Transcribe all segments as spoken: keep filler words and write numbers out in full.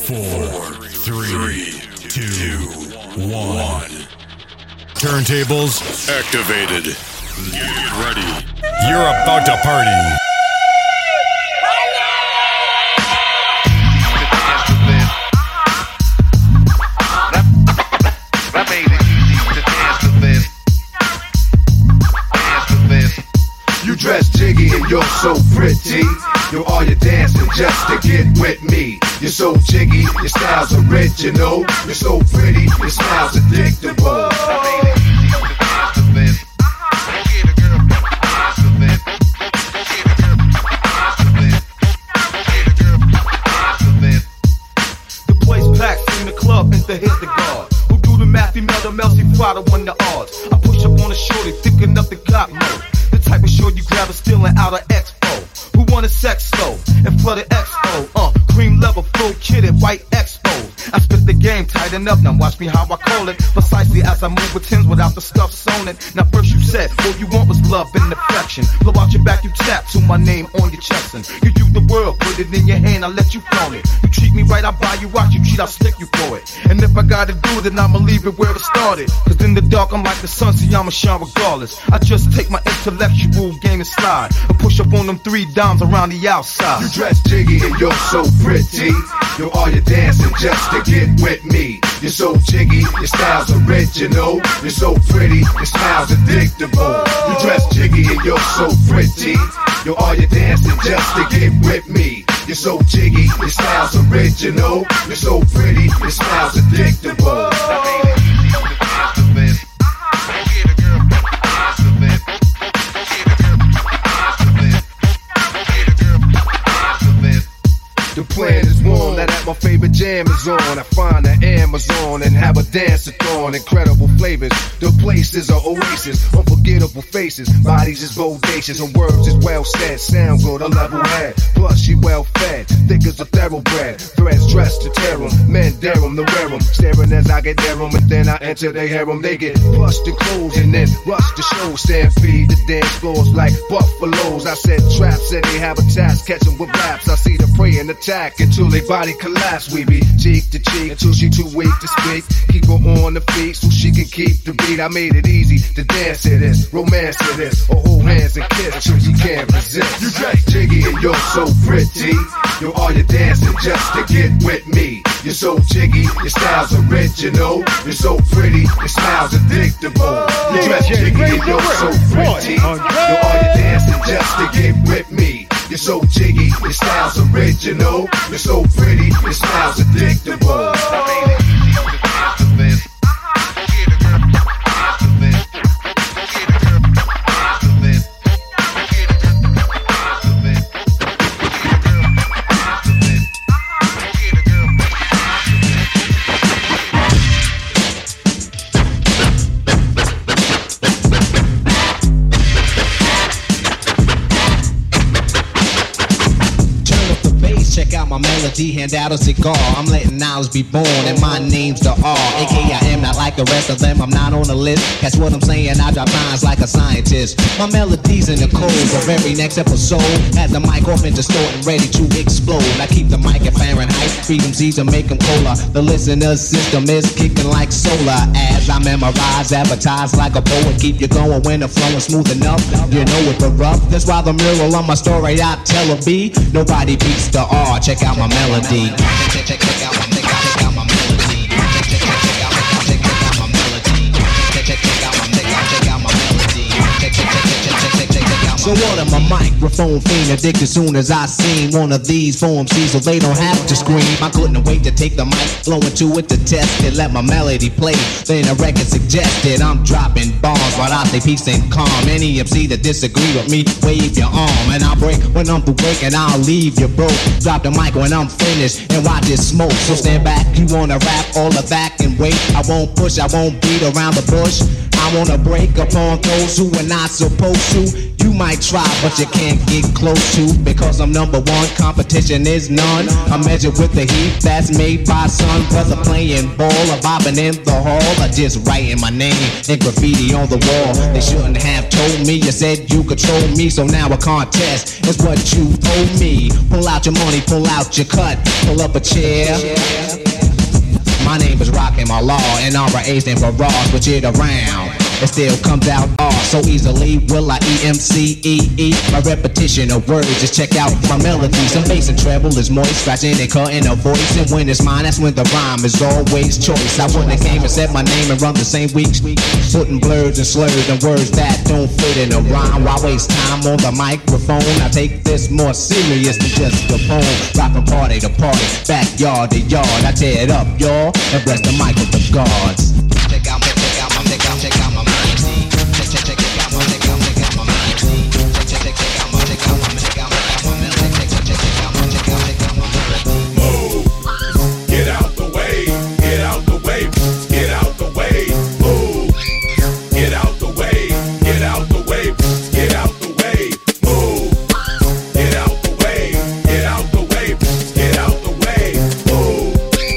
Four, three, two, one. Turntables activated. Get ready. You're about to party. You dress jiggy and you're so pretty. Yo, are you dancing just to get with me? You're so jiggy, your style's original. You're so pretty, your smile's addictable. The place packed in the club and the hit the guard. Who do the mathy, mel, the Melcy, Prada, won the odds. I push up on a shorty, thick enough to got mode. The type of short you grab is stealing out of Expo. Who want a sex slow and flood an X O? Uh, cream level, full kitted, white Expo. I spit the game tight enough, now watch me how I call it. Precisely as I move with tens without the stuff sewn it. Now first you said, all you want was love and affection. Blow out your back, you tap to my name on your chest. And you use the world, put it in your hand, I let you flaunt it. You treat me right, I buy you out, you cheat, I'll stick you for it. And if I gotta do it, then I'ma leave it where it started. Cause in the dark, I'm like the sun, see I'ma shine regardless. I just take my intellectual game and slide. And push up on them three dimes around the outside. You dress jiggy and you're so pretty. Yo, are you dancing just to get with me? You're so jiggy, your style's original. You're so pretty, your smile's addictable. You dress jiggy and you're so pretty. Yo, are you dancing just to get with me? You're so jiggy, your style's original. You're so pretty, your smile's addictable. The plan is warm, now that my favorite jam is on. I find the Amazon and have a dance-a-thon. Incredible flavors, the place is an oasis. Unforgettable faces, bodies is bodacious. And words is well said, sound good, a level head. Plus she well fed, thick as a thoroughbred. Threads dressed to tear 'em, men dare 'em to wear 'em. Staring as I get there 'em, and then I enter they harem. They get flushed and clothes and then rush the show. Stampede the dance floors like buffaloes. I said traps, said they have a task, catch 'em with raps. I see the prey and attack until they body collapse. We be cheek to cheek until she too weak to speak. Keep her on the feet so she can keep the beat. I made it easy to dance to this, romance to this, or hold hands and kiss till you can't resist. You dress jiggy and you're so pretty. Yo, are you dancing just to get with me? You're so jiggy, your style's original. You're so pretty, your smile's addictable. You dress jiggy and you're so pretty. Yo, are you dancing just to get with me? You're so jiggy, your style's original. You're so pretty, your smile's addictable. My melody, hand out a cigar. I'm letting knowledge be born, and my name's the R. A K I am not like the rest of them, I'm not on the list. Catch what I'm saying, I drop lines like a scientist. My melody's in the code of every next episode. Have the mic off and distorted, ready to explode. I keep the mic at Fahrenheit, freedom's easy to make them colder. The listener system is kicking like solar. As I memorize, advertise like a poet. Keep you going when the flow is smooth enough. You know it but rough, that's why the mural on my story I tell a B. Nobody beats the R. Check out my melody. Check, check, check out my, check out, check out my melody. Check, check, check, check out my, check, check out my melody. Check, check, check out my, check out, check out my melody. Check, check, check, check, check, check, check, check out my. So what am I microphone fiend addicted soon as I seen one of these for M Cs so they don't have to scream. I couldn't wait to take the mic, blow into it to test it, let my melody play. Then the record suggested I'm dropping bombs, but I stay peace and calm. Any M C that disagree with me, wave your arm, and I'll break when I'm through breaking. I'll leave you broke. Drop the mic when I'm finished and watch it smoke. So stand back, you wanna rap all of that and wait. I won't push, I won't beat around the bush. I wanna break upon those who are not supposed to. You might try, but you can't get close to, because I'm number one, competition is none. I measure with the heat that's made by sun. Whether playing ball or bobbing in the hall, or just writing my name in graffiti on the wall. They shouldn't have told me, you said you control me, so now a contest is what you owe me. Pull out your money, pull out your cut, pull up a chair, My name is Rockin' my law, and R A stand for raw. Switch it around, it still comes out R. So easily will I E M C E E. My repetition of words, just check out my melody. Some bass and treble is moist, scratching and cutting a voice. And when it's mine, that's when the rhyme is always choice. I wouldn't came and said my name and run the same weeks, putting blurs and slurs and words that don't fit in a rhyme. Why waste time on the microphone? I take this more serious than just a poem. Rock from party to party, backyard to yard. I tear it up, y'all, and bless the mic with the gods. Check out, check out, check out, check out my mind. Check, check, check, check out my, check out, check out my mind. Check, check, check, check out my, check out my, check out, check out my mind. Check, check, check, check out my, check out, check out my mind. Move, get out the way, get out the way, get out the way. Move, get out the way, get out the way, get out the way. Move, get out the way, get out the way, get out the way. Move,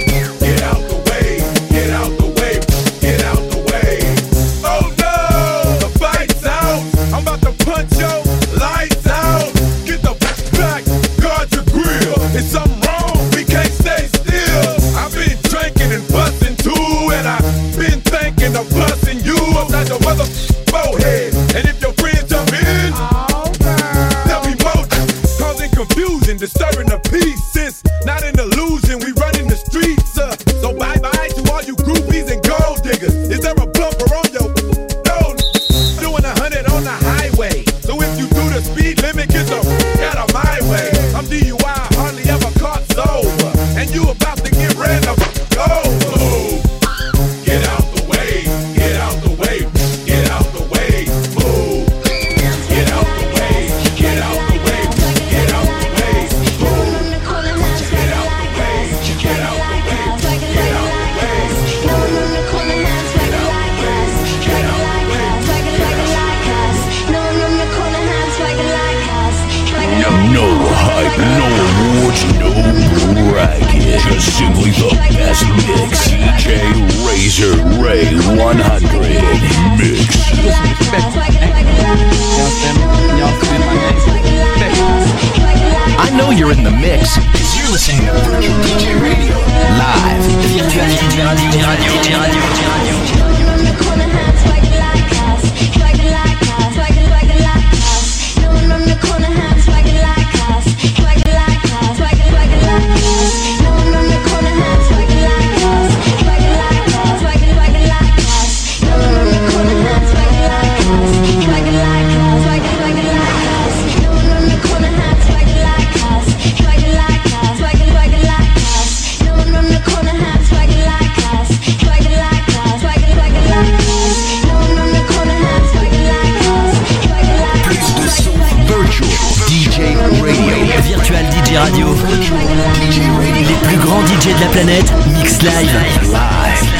get out the way, get out the way, get out the way. Oh no, the fight's out. I'm about to punch your lights out. Get the back, guard your grill. It's something wrong, we can't stay still. I've been drinking and busting too, and I've been thinking of busting you upside your mother forehead. And if your friends jump in, there'll be more causing confusion, disturbing the peace. Since not an illusion, we run in the streets. Uh, so bye bye to all you groupies and gold diggers. Is there a bumper on your nose? Doing a hundred on the highway. So if you do the speed limit, get the out of my way. I'm D U I, hardly ever caught sober, and you about to get ran the go. Move, get out the way, get out the way, get out the way. Move, get out the way, get out the way, get out the way. Move, get out the way, get out the way, get out the way. Get out the way, get out the way, No, no hype, no awards, no bracket. Just simply the best mix. D J Razor Ray one hundred mix. I know you're in the mix, cause you're listening to Virtual D J Radio live. Virtual D J Radio, D J Radio, D J Radio. Virtual D J Radio. Les plus grands D J de la planète mix live. Live.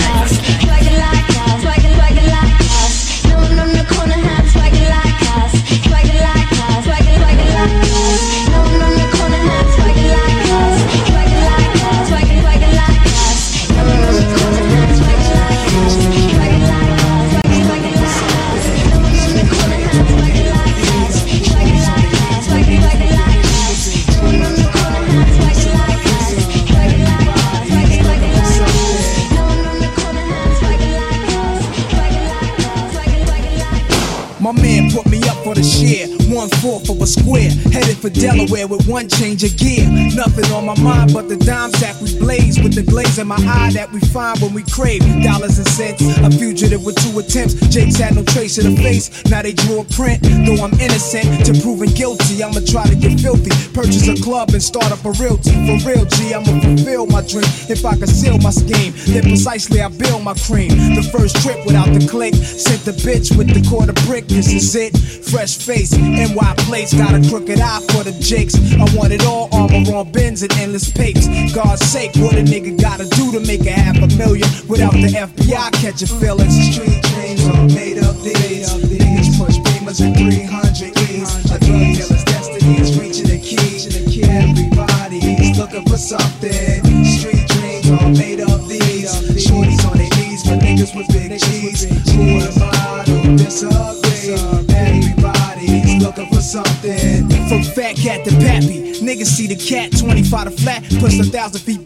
My man put me up for the share, one fourth of a square, headed for Delaware with one change of gear. Nothing on my mind but the dime sack we blaze, with the glaze in my eye that we find when we crave dollars and cents. A fugitive with two attempts, Jake's had no trace of the face, now they drew a print. Though I'm innocent to proving guilty, I'ma try to get filthy, purchase a club and start up a realty. For real G, I'ma fulfill my dream. If I conceal my scheme, then precisely I build my cream. The first trip without the click, sent the bitch with the quarter brick. This is it, fresh face, N Y place, got a crooked eye for the jakes. I want it all, armor on bins and endless papes. God's sake, what a nigga gotta do to make a half a million without the F B I catching feelings? Street dreams are made up these. Niggas push beamers at three hundred E's. A drug dealer's destiny is reaching the key. Everybody's looking for something. Street dreams are made up these. Shorties on their knees for niggas with big cheese. Who am I to disagree? Everybody's looking for something. From fat cat to pappy, niggas see the cat twenty-five to flat, push a thousand feet back.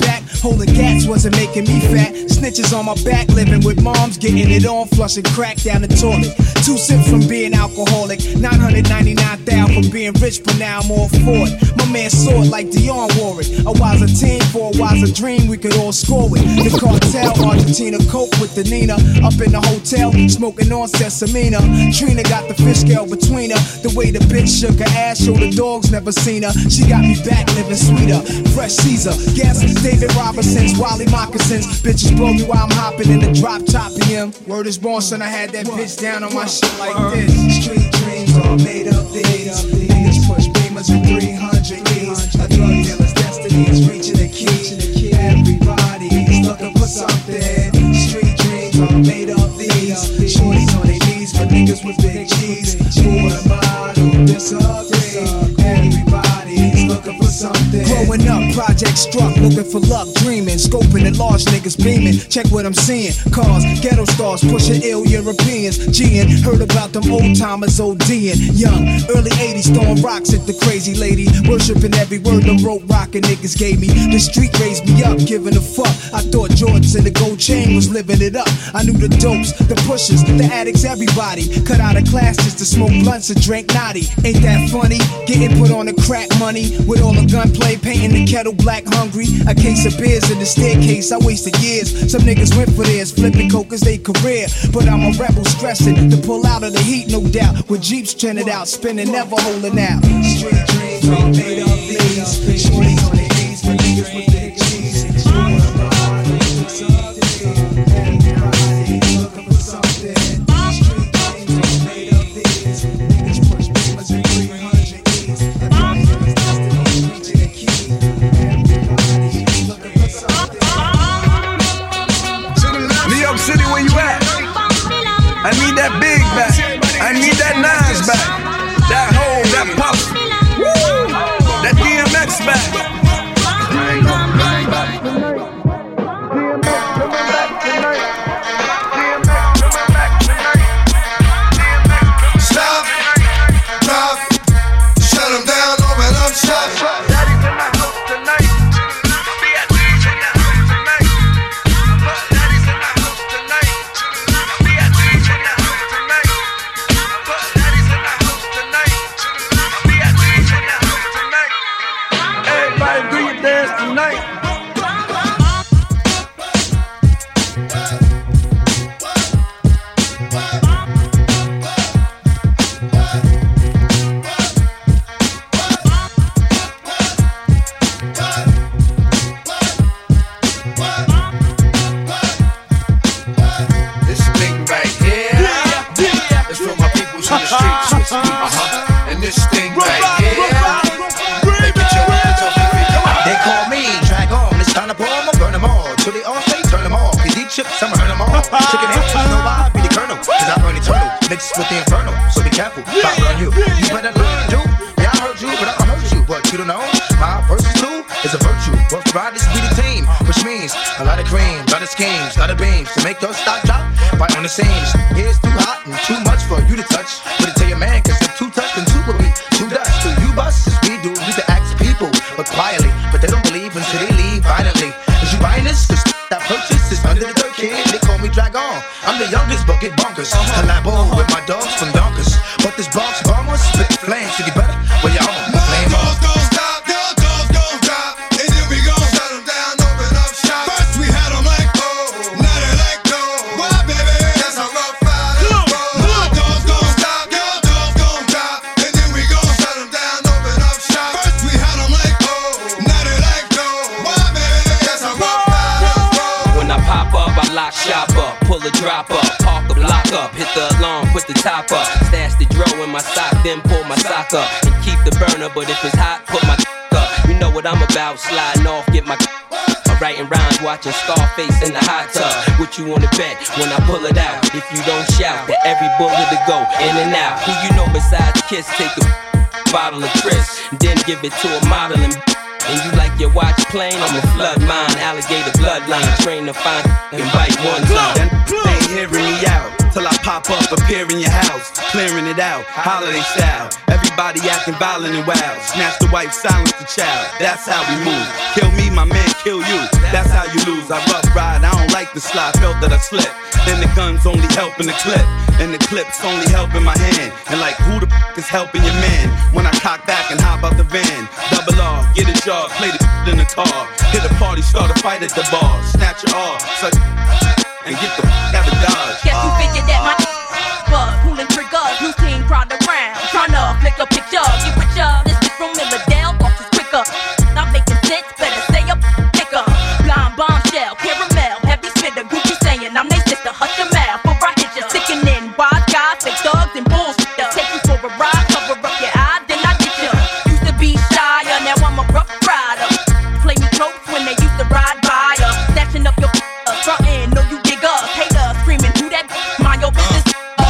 Holding gats wasn't making me fat. Snitches on my back, living with moms, getting it on, flushing crack down the toilet. Two sips from being alcoholic, nine hundred ninety-nine thousand from being rich, but now I'm all for it. My man saw it like Dionne wore it. A wiser team for a wiser dream, we could all score it. The cartel, Argentina, coke with the Nina. Up in the hotel, smoking on Sesamina. Trina got the fish scale between her. The way the bitch shook her ass, showed the dogs never seen her. She got me back living sweeter. Fresh Caesar, yes, David Robinson's, Wally Moccasins. Bitches blow me while I'm hopping in the drop top P M. Word is born, son, I had that bitch down on my shit like this. Street dreams all made up these. Niggas push beamers in three hundred E's. A drug dealer's destiny is reaching the key. Everybody's looking for something. Street dreams all made up these. Shorties on their knees for niggas with big cheese. Who am I to disagree? Everybody's looking for something. Growing up, project struck, looking for luck, dreaming, scoping at large niggas beaming. Check what I'm seeing. Cars, ghetto stars, pushing ill Europeans. G'ing, heard about them old timers ODing. Young, early eighties, throwing rocks at the crazy lady. Worshipping every word them rope rockin' niggas gave me. The street raised me up, giving a fuck. I thought Jordans and the gold chain was living it up. I knew the dopes, the pushers, the addicts, everybody. Cut out of class just to smoke blunts and drink naughty. Ain't that funny? Getting put on the crack money. With all the gunplay, painting the kettle black hungry. A case of beers in the staircase, I wasted years. Some niggas went for theirs, flipping coke as they career. But I'm a rebel stressing to pull out of the heat, no doubt. With Jeeps trending out, spinning, never holding out. Street dreams all made of these. Shorties on their knees for niggas with big cheese. Everybody's looking for something. Street dreams all made of these. Niggas push beamers in three hundred E's. A drug dealer's destiny is reaching the key. Everybody's looking for something. New York City, where you at? I need that big back. I need that Nas back. That hole, that puff. Woo! That D M X back. Stop, drop, shut them down, open up shop. Daddy's in the house tonight. B I G's in the house tonight. Daddy's in the house tonight. B I G's in the house tonight. Daddy's in the house tonight. B I G's in the house tonight. Everybody do your dance tonight. This thing right here is for my peoples in the streets. Uh-huh. And this thing right here, make it your hands off your feet. Come on. They call me, drag on, it's time to pour 'em, burn 'em all. Till they all say, turn 'em all. Cause these chips, I'ma earn 'em all. Chicken and chips, know why I be the colonel. Cause I run eternal, mixed with the infernal. So be careful, if I run you. You better learn, dude. Yeah, I heard you, but I hurt you. But you don't know, my versus two is a virtue. Rough riders be the team, which means a lot of cream, lot of schemes, lot of beams to make your stock drop. Right on the scenes, yeah, it's too hot and too much for you to touch. But it tell your man, cause if two touch, then two will be two dust. So you bust, as we do, we can ask people, but quietly. But they don't believe until they leave violently. Is you buying this? Cause that purchase is under the dirt, kid. They call me Drag On. I'm the youngest, but get bonkers. Collabo with my dogs from Donkers. But this Bronx bomber spit flames to get better. Well, y'all flame on. Doors gon' stop, your doors gon' drop, and then we gon' shut them down, open up shop. First we had them like oh, now they like no. Why, baby? That's how rough riders roll. My doors gon' stop, your doors gon' drop, and then we gon' shut them down, open up shop. First we had them like oh, now they like no. Why, baby? That's how rough riders roll. When I pop up, I lock shop up, pull a drop up, park up, lock up, hit the alarm, put the top up, stash the dro in my sock, then pull my sock up, and keep the burner, but if it's hot, put my up. You know what I'm about, sliding off, get my I'm writing rhymes, watching Scarface in the hot tub. What you wanna bet when I pull it out? If you don't shout, that every bullet to go in and out. Who you know besides Kiss, take a bottle of Chris, and then give it to a model and And you like your watch plain? I'm a flood mine, alligator bloodline, train to find and bite one time. They ain't hearing me out till I pop up preparing your house, clearing it out, holiday style. Everybody acting violent and wild. Snatch the wife, silence the child. That's how we move. Kill me, my man, kill you. That's how you lose. I rough ride, I don't like the slide. Felt that I slipped. Then the gun's only helping the clip, and the clip's only helping my hand. And like, who the f is helping your man? When I cock back and hop out the van, double R, get a job, play the in the car, hit a party, start a fight at the bar, snatch your R, suck and get the f out of Dodge. Guess you figured that my was pulling triggers, new team crowd around, tryna flick a picture, get with ya. This is from Milledale, thoughts is quicker. Not making sense, better stay up, thicker. Blind bombshell, caramel, heavy spitter, Gucci saying I'm they sister, hush your mouth, for I hit ya. Sickening, wise guys, fake thugs and bullshit. Take you for a ride, cover up your eye, then I get ya. Used to be shy, now I'm a rough rider. Play me close when they used to ride by ya. Snatching up your uh, frontin', know you dig us. Haters screaming, do that, mind your business.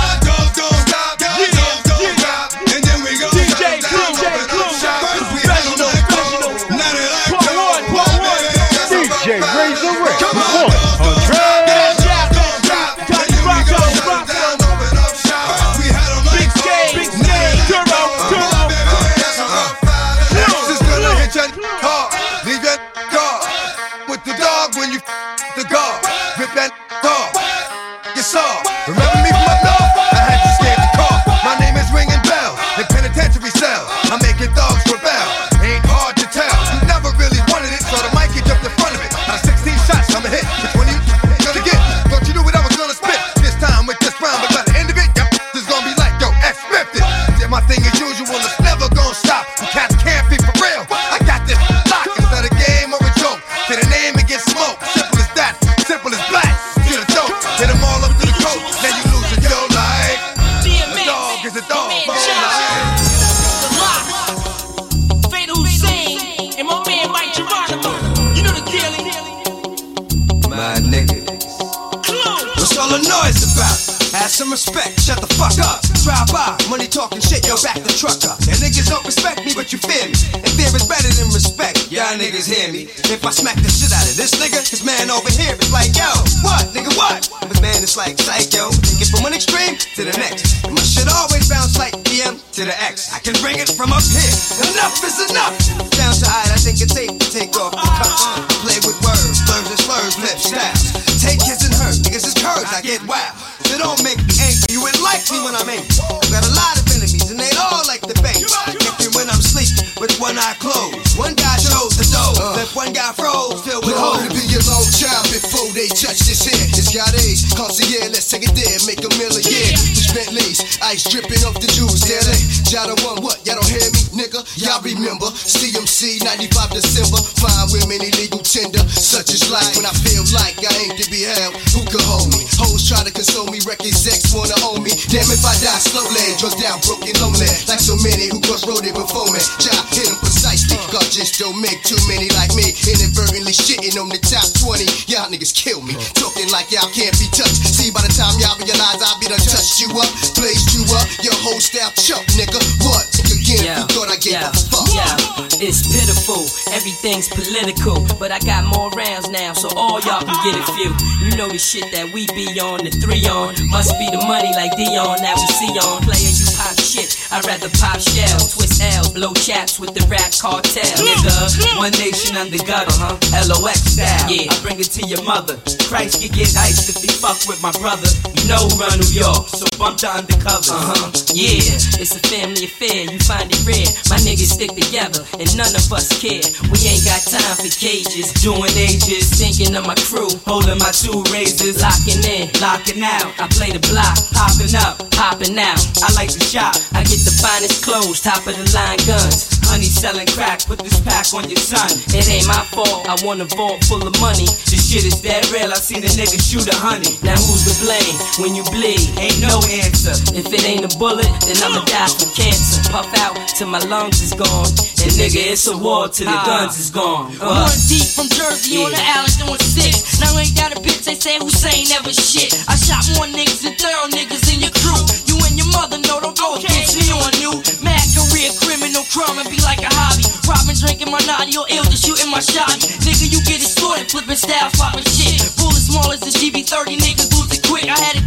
Some respect, shut the fuck up. Drive by, money talking shit, yo, back the truck up. And niggas don't respect me, but you fear me. And fear is better than respect, y'all niggas hear me. If I smack the shit out of this nigga, his man over here is like, yo, what, nigga, what? But man, it's like psycho. Take it from one extreme to the next. And my shit always bounce like P M to the X. I can bring it from up here. Enough is enough. Down to I, I think it's safe to take off the cuffs. Play with words, slurs and slurs, lip styles. Take his and hers, niggas is curves, I get wild. So don't make me angry, you wouldn't like me when I'm angry. Got a lot of enemies and they all like the bang. Get me when I'm sleeping with one eye closed. One guy chose the dough, uh, left one guy froze, filled with holes. To be a long child before they touch this hair. It's got age, concierge, let's take it there, make a mill a year. Push Bentleys, ice dripping off the jewels, there they. Y'all don't want what, y'all don't hear me, nigga? Y'all remember, C M C, ninety-five December. Fine women, illegal tender, such is life. When I feel like I ain't to be held, who can hold me? Hoes try to console me, records X wanna own me. Damn if I die slowly, drugs down, broken, lonely. Like so many who cross-roaded before me. Job hit them precisely, God just don't make too many like me. Inadvertently shitting on the top twenty. Y'all niggas kill me, talking like y'all can't be touched. See by the time y'all realize I'll be done touched you up, blazed you up, your whole style choke, nigga. What? Again, yeah, who thought I gave yeah, a fuck? Yeah, it's pitiful, everything's political, but I got more rounds now, so all y'all can get a few. You know the shit that we be on, the three on, must be the money like Dion that we see on. Player, you pop shit, I'd rather pop shells, twist L's, blow chaps with the rap cartel. Nigga, one nation under gutter, huh? L O X style, yeah, I bring it to your mother. Christ can get iced if he fuck with my brother. You know who run New York, so bump the undercover. Uh-huh. Yeah, it's a family affair, you find it rare. My niggas stick together, and none of us care. We ain't got time for cages, doing ages, thinking of my crew, holding my two razors, locking in, locking out. I play the block, popping up, popping out. I like to shop, I get the finest clothes, top of the line guns. Honey selling crack, put this pack on your son. It ain't my fault, I want a vault full of money. This shit is that real, I seen a nigga shoot a honey. Now who's to blame when you bleed? Ain't no answer. If it ain't a bullet, then I'ma die from cancer. Puff out till my lungs is gone. And nigga, it's a war till the guns is gone. Uh. One deep from Jersey yeah. on the island doing six. Now ain't that a bitch, they say Hussein never shit. I shot more niggas than thorough niggas in your crew. You and your mother know don't go okay. against me on you. Mad career, criminal crime and be like a hobby. Robbing, drinking my naughty or ill, just shooting my shot. Nigga, you get extorted, flipping styles, popping shit. Bullets small as the G B thirty, niggas lose it quick. I had to get out of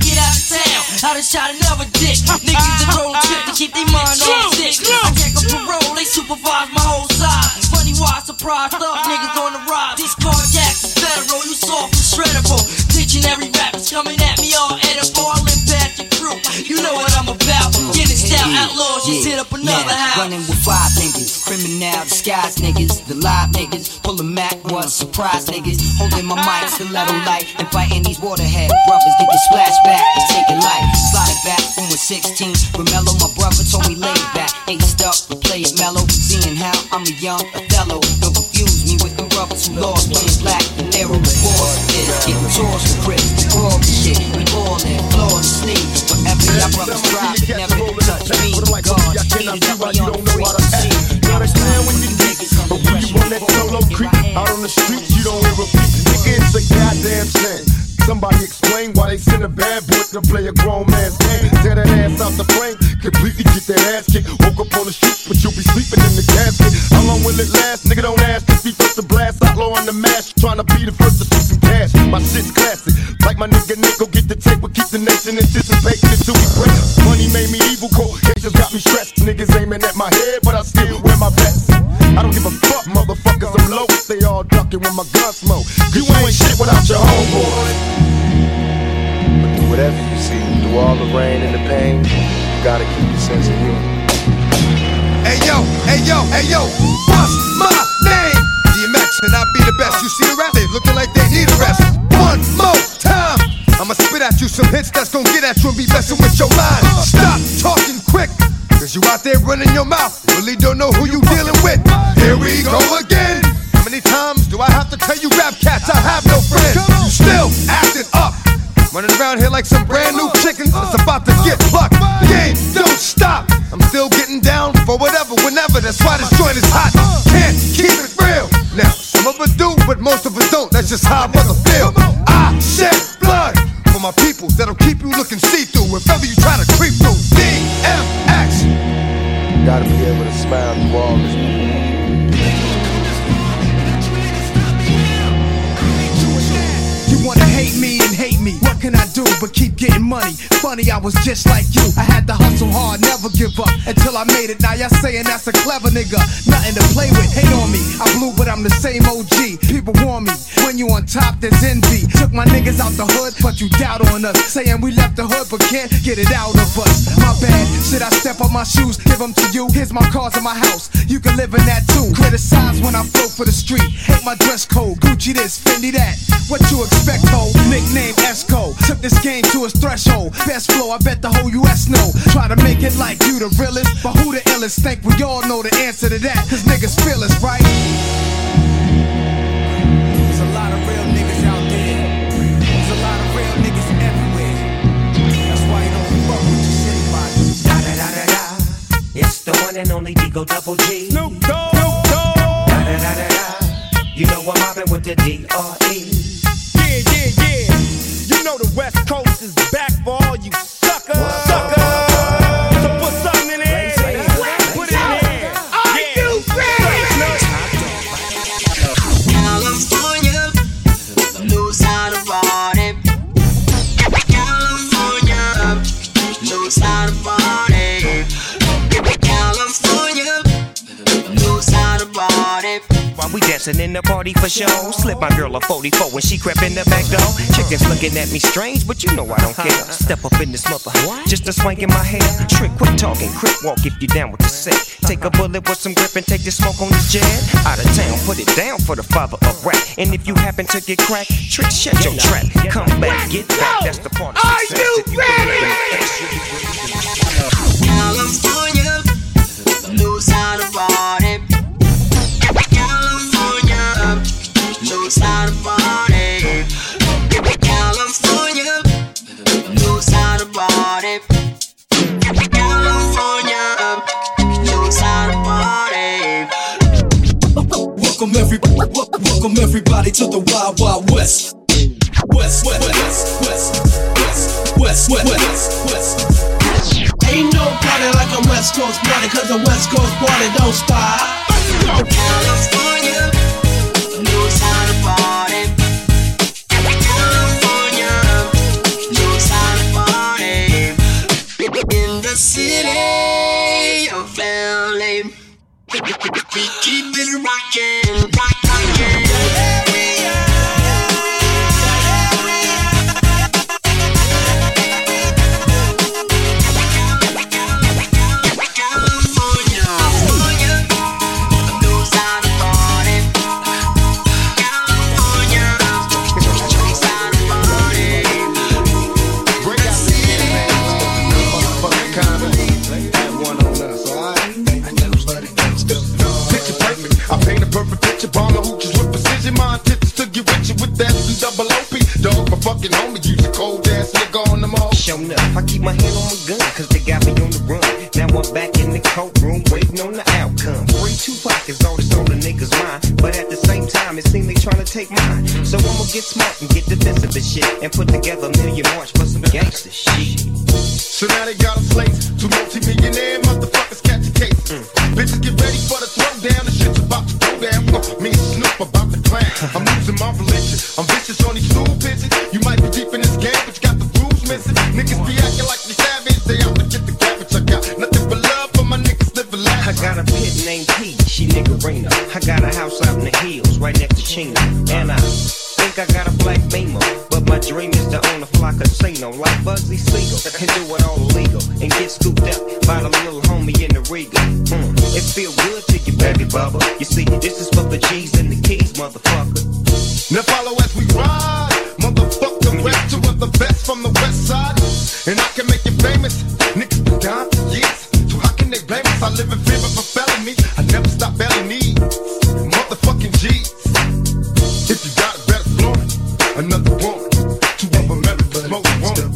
town. I done shot another dick. Niggas that roll trip to keep their mind on sick. I jack up parole, they supervise my whole side. Funny why I surprised up niggas on the ride. These carjacks is federal, you soft and shreddable. Dictionary rappers coming at me all edible. I live past your crew, you know what I'm about. Getting style outlaws, just hit up another house. Running with five niggas, criminal disguise niggas, the live niggas, pulling Mac was surprise niggas, holding my mic, stiletto light, and fighting these waterhead brothers that get splashed back and taking life. Sliding back from with sixteen, Romello, my brother told me lay back, aced up, play it mellow, seeing how I'm a young Othello. Don't confuse me with the brothers who lost, playing black, the narrow reward is getting tossed with Chris, all the shit, we all in, floor to sleep, forever y'all brothers drive, but never touch me. God, beat it up, we on free to see. You understand when you dig it, but when you on that solo creep, out on the street, you don't hear a beat. Nigga, it's a goddamn sin. Somebody explain why they send a bad boy to play a grown man's game. Tear that ass out the frame, completely get that ass kicked. Woke up on the street, but you'll be sleeping in the casket. How long will it last? Nigga, don't ask if he first to blast. Outlaw on the mash, trying to be the first to see some cash. My shit's classic, like my nigga Nick, go get the tape. We'll keep the nation anticipating until we break. Money made me evil, cold cases got me stressed. Niggas aiming at my head, but I still wear my vest. I don't give a fuck, motherfuckers, I'm low. They all ducking when my gun smoke. You ain't shit without your homeboy. But through whatever you see, through all the rain and the pain, you gotta keep your sense of humor. Hey yo, hey yo, hey yo, what's my name? D M X and I be the best. You see the rap, they looking like they need a rest. One more time, I'ma spit at you some hits that's gon' get at you and be messing with your mind. Stop talking quick, cause you out there running your mouth, really don't know who you dealing with. Here we go again. How many times do I have to tell you rap cats I have no friends? You still acting up, running around here like some brand new chickens that's about to get plucked. The game don't stop, I'm still getting down for whatever, whenever. That's why this joint is hot, can't keep it real. Now, some of us do, but most of us don't. That's just how I mother feel. I shed blood for my people that'll keep you looking see-through if ever you try to creep through. D M X. Gotta be able to smile through all this. You wanna hate me and hate me, what can I do but keep getting money? Funny, I was just like you, I had to hustle hard, never give up until I made it. Now y'all saying that's a clever nigga, nothing to play with, hate on me. I blew but I'm the same O G, people warn me, when you on top there's envy. Took my niggas out the hood, but you doubt on us, saying we left the hood but can't get it out of us. My bad, should I step on my shoes, give them to you? Here's my cars in my house, you can live in that too. Criticize when I float for the street, hate my dress code, Gucci this, Fendi that. What you expect, ho? Nickname Esco, took this game to its threshold. Best flow, I bet the whole U S know. Try to make it like you the realest, but who the illest? Think we all know the answer to that, cause niggas feel us, right? There's a lot of real niggas out there. There's a lot of real niggas everywhere. That's why you don't fuck with your city body. Da da da da da. It's the one and only Digo Double G. Snoop Dogg. Da da da da da. You know I'm mobbing with the D R E. Yeah, yeah, yeah. You know the West Coast is back for all you suckers. Suckers. So put something in there. Put it in there. Are you ready? California knows how to party. California knows how to party. California knows how to party. While we dancing in the party for show, slip my girl a forty-four when she crept in the back door. Chickens looking at me strange, but you know I don't care. Step up in this mother, just a swank in my hair. Trick, quit talking, crip walk if you down with the set. Take a bullet with some grip and take the smoke on this jet. Out of town, put it down for the father of rap. And if you happen to get cracked, Trick, shut your trap. Come back, get back, that's the part of success. Are you ready? California knows how to party. California knows how to party. California knows how to party. California knows how to party. Welcome everybody, welcome everybody to the Wild Wild West. West, west, west, west, west, west, west, west. Ain't no party like a West Coast party, cause a West Coast party don't stop. California knows how to party. California knows how to party. double O P. Dog, my fucking homie, you the cold ass nigga on the mall. Show enough, I keep my hand on my gun, cause they got me on the run. Now I'm back in the courtroom, waiting on the outcome. Free Tupac is all that's on the niggas' mind, but at the same time, it seems they trying to take mine. So I'ma get smart and get defensive and shit, and put together a million march for some gangster shit. So now they got a slate, two multi-millionaire motherfuckers catch a case. Mm. Bitches get ready for the throwdown, the shit's about to go down. Uh, me and Snoop about to clown. I'm losing my religion, I'm vicious on these stool pigeons. You might be deep in this game, but you got the rules missing. Niggas be acting like they savage, they out to get the cabbage. I got nothing but love for my niggas living life. I got a pit named P, she niggerina. I got a house out in the hills, right next to Chino. And I think I got a black Beamer, but my dream is to own a fly casino like Bugsy Siegel and do it all illegal and get scooped up by the little homie in the Riga. Mm, it feel good to you, baby bubba. You see, this is for the G's and the keys, motherfucker. Now follow as we ride, motherfucker. Rap two of the best from the west side, and I can make you famous. Niggas been down for years, so how can they blame us? I live in fear of a felony. I never stop belly needs, motherfucking G's. If you got it, better floor it. Another one, two of them ever smoke one.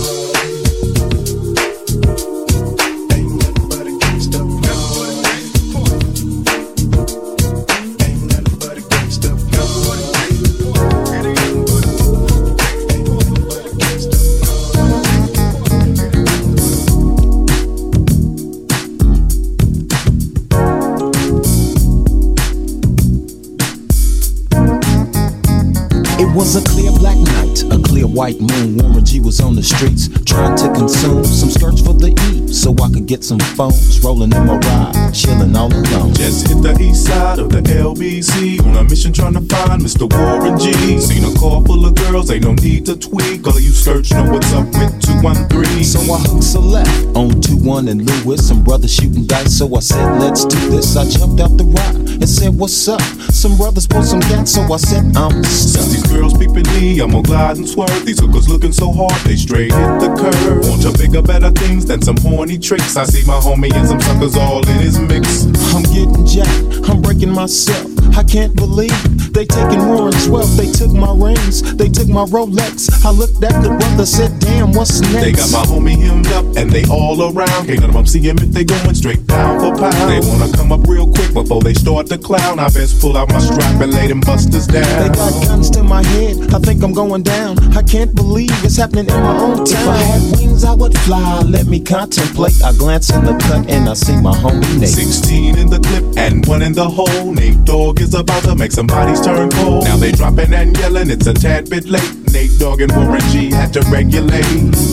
It was a clear black night, a clear white moon. Warren G was on the streets trying to consume some skirts for the E, so I could get some phones. Rolling in my ride, chilling all alone. Just hit the east side of the L B C on a mission trying to find Mister Warren G. Seen a car full of girls, ain't no need to tweak. All of you search know what's up with two one three. So I hooked select on two one and Lewis. Some brothers shooting dice, so I said, let's do this. I jumped out the ride and said, what's up? Some brothers pulled some gas, so I said, I'm stuck. These girls peeping me, I'm gonna glide and swerve. These hookers looking so hard, they straight hit the curve. Want to bigger, better things than some horny tricks. I see my homie and some suckers all in his mix. I'm getting jacked, I'm breaking myself. I can't believe they taking Warren's wealth. They took my rings, they took my Rolex. I looked at the brother, said, damn, what's next? They got my homie hemmed up and they all around. Can't none of them see him if they going straight down for pound. They wanna come up real quick before they start to clown. I best pull out my strap and lay them busters down. They got guns to my head, I think I'm going down. I can't believe it's happening in my own town. If I had wings, I would fly, let me contemplate. I glance in the cut and I see my homie Nate. Sixteen in the clip and one in the hole. Nate Dogg is about to make some bodies turn cold. Now they dropping and yelling, it's a tad bit late. Nate Dogg and Warren G had to regulate.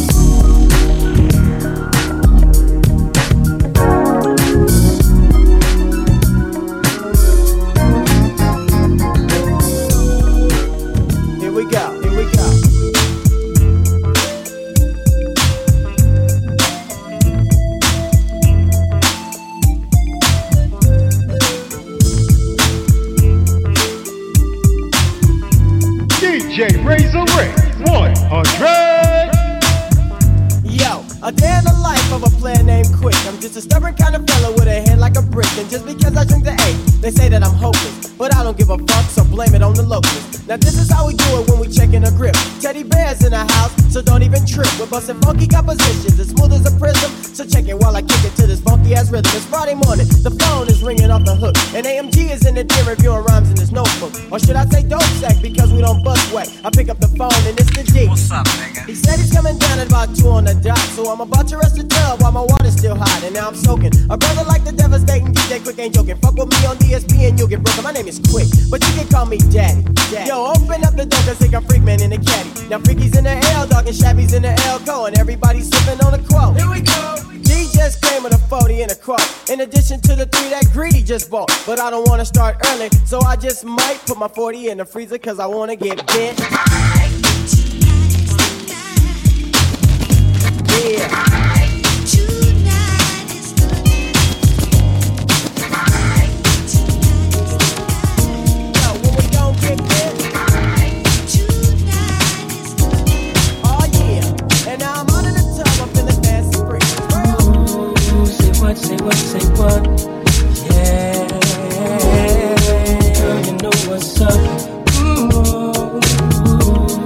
Razor Ray one hundred. Yo, a day in the life of a player named Quick. I'm just a stubborn kind of fella with a head like a brick. And just because I drink the A, they say that I'm hopeless. But I don't give a fuck, so blame it on the locals. Now this is how we do it when we checkin' a grip. Teddy bears in the house, so don't even trip. We're bustin' funky compositions, as smooth as a prism. So check it while I kick it to this funky ass rhythm. It's Friday morning, the phone is ringing off the hook. And A M G is in the den reviewing rhymes in his notebook. Or should I say dope sack, because we don't bust whack. I pick up the phone and it's the G. What's up, nigga? He said he's coming down at about two on the dot. So I'm about to rest the tub while my water's still hot. And now I'm soaking. A brother like the devastating D J Quick ain't joking. Fuck with me on D S P and you'll get broken. My name is Quick, but you can call me Daddy. Daddy. Yo, open up the door cause think I'm Freak Man in the caddy. Now Freaky's in the L, Dog and Shabby's in the L Co. And everybody's sipping on a quote. Here we go. G just came with a forty and a quote. In addition to the three that Greedy just bought. But I don't wanna start early, so I just might put my forty in the freezer cause I wanna get bit. Yeah. Say what, say what, yeah, girl, you know what's up, ooh,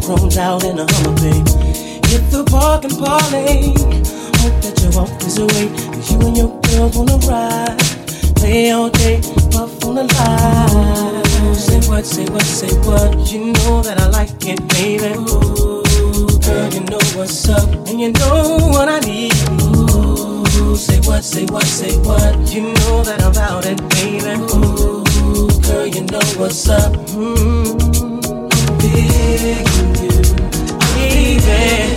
chromes out in a Hummer, babe. Hit the park and parlay. Hope that you walk this away. Cause you and your girl wanna ride. Play all day, puff on the line. Say what, say what, say what. You know that I like it, baby. Ooh, girl, you know what's up. And you know what I need. Ooh, say what, say what, say what. You know that I'm about it, baby. Ooh, girl, you know what's up. Mm-hmm. I'm big in you, baby.